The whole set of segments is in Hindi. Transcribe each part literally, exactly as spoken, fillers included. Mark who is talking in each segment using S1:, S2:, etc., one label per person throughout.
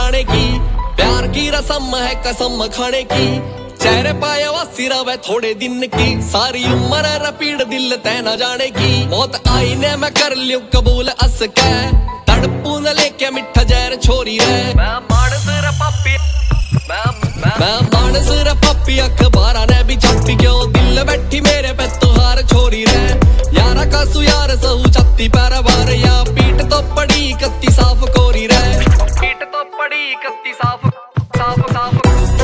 S1: जाने की, प्यार की रस्म है कसम खाने की, चेहरे पाए वासी रवे थोड़े दिन की, सारी उम्र रपीड़ दिल तय न जाने की, मौत आई ने मैं कर लियो कबूल हंस के, तड़पू न लेके मिठा जहर छोरी रे, मैं मानस रे पापी, मैं मानस रे पापी, अखबारा ने भी छापी क्यों दिल बैठी मेरे पे तुहार छोरी रे, यारा का सु यार सहू छत्ती पैर बार, या पीठ तो पड़ी कत्ती साफ कोरी रे, पीठ तो पड़ी कत्ती साफ साफ साफ।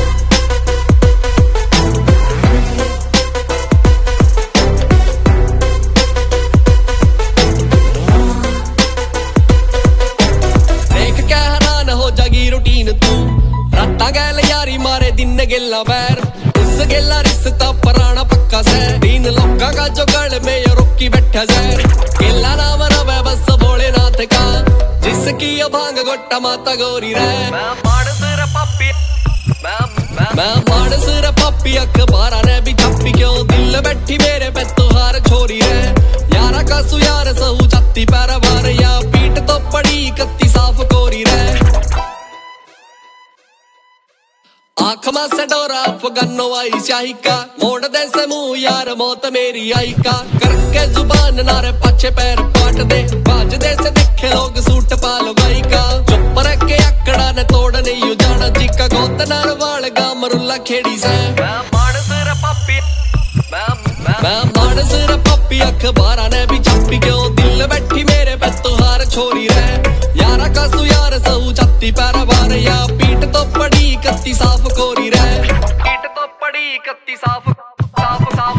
S1: रूटीन तू राता गैल यारी मारे दिन गेला बैर, इस गेला रिश्ता पुराना पक्का से, तीन लोका का जो गल में ये रुकी बैठा जैर, गेला नाम रवे बस भोलेनाथ का, जिसकी ये भांग गोटा माता गौरी रे, मैं मानस रे पापी, मैं मानस रे पापी, अखबारा ने भी छापी क्यों दिल बैठी मेरे पे तुहार छोरी रे, यारा का सु यार सहू छत्ती पैर बार, या पीठ तो पड़ी कत्ती साफ कोरी रे, आँख में से डोरा अफगानो आई शाही का, मोड़ दे से मुंह यार मौत मेरी आई का, करके जुबान नारे पाछे पैर पाट दे, बाज दे से देखे लोग सूट पालो गाई का, चुप रह के अकड़ा ने तोड़ नहीं यू जाना जी का, गोत नार वाल गा मरुला खेड़ी से, मैं मानस रे पापी, मैं मानस रे पापी, अखबारा ने भी छापी क्यों दिल बैठी मेरे पे तुहार छोरी रे, यारा का सु यार सहू छत्ती पैर बार, या पीठ तो पड़ी कत्ती साफ कोरी रे, पीठ तो पड़ी कत्ती साफ साफ साफ।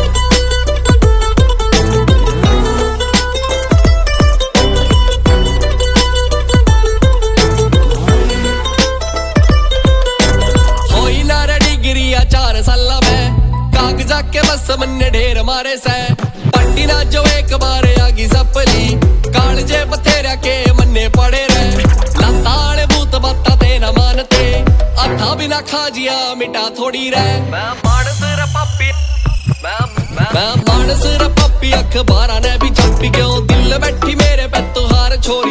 S1: होई ना रे डिग्री चार साला में, कागजा के बस मन्ने ढेर मारे से, पट्टी ना जो एक बार आगी सपली, कालजे बतेरा के मन्ने पड़े रे, लताड़े भूत बत्ता ते न मानते, अथा बिना खाजिया मिटा थोड़ी रे, मैं मानस रे पापी, मैं मानस रे पापी, अखबारा ने भी छापी क्यों दिल बैठी मेरे पे तुहार छोरी।